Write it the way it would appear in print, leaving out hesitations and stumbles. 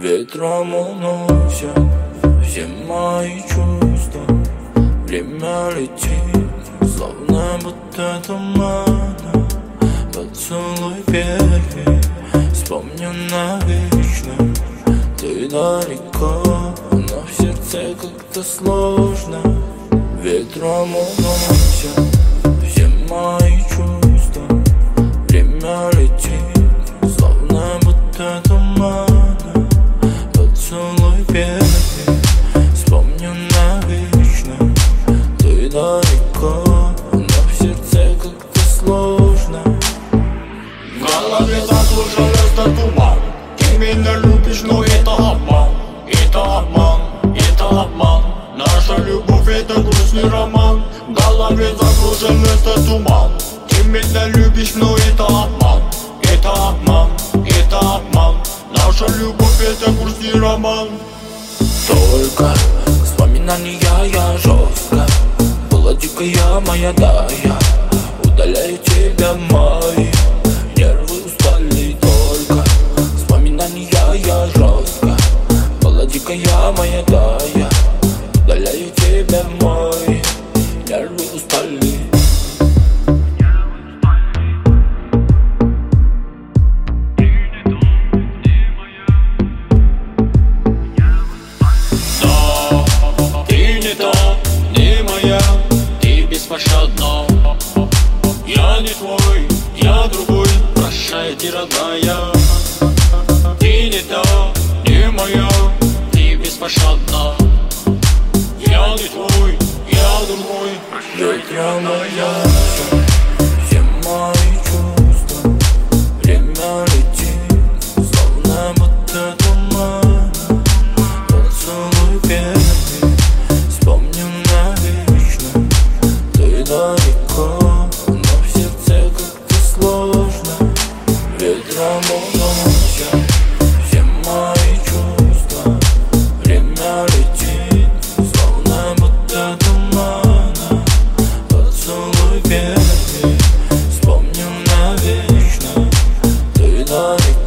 Ветром уносят все мои чувства. Время летит, словно будто тумана. Поцелуй первый, вспомню навечно. Ты далеко, но в сердце как-то сложно. Ветром уносят все мои чувства. Время летит, словно будто тумана. Поцелуй первый, вспомню навечно. Ты далеко, но в сердце как-то сложно. В голове заслужился туман. Ты меня любишь, но это обман. Это обман, это обман. Наша любовь это грустный роман. В голове загружен туман. Ты меня любишь, но это обман. Это обман, это обман. Наша любовь это грустный роман. Только воспоминания я жестко. Была дикая моя дая. Удаляю тебя, мои нервы устали. Только вспоминания я жестко. Была дикая моя дая. Удаляю тебя, мои нервы устали. Беспощадно. Я не твой, я другой. Прощай, ты родная. Ты не та, не моя. Ты беспощадна. Я не твой, я другой. Ветром уносят все мои чувства. Время летит, словно будто тумана. Поцелуй первый, вспомню навечно. Ты далеко, но в сердце как-то сложно. Ветром уносят все мои чувства. Время летит, словно будто тумана. Поцелуй первый, вспомню навечно. Ты далеко.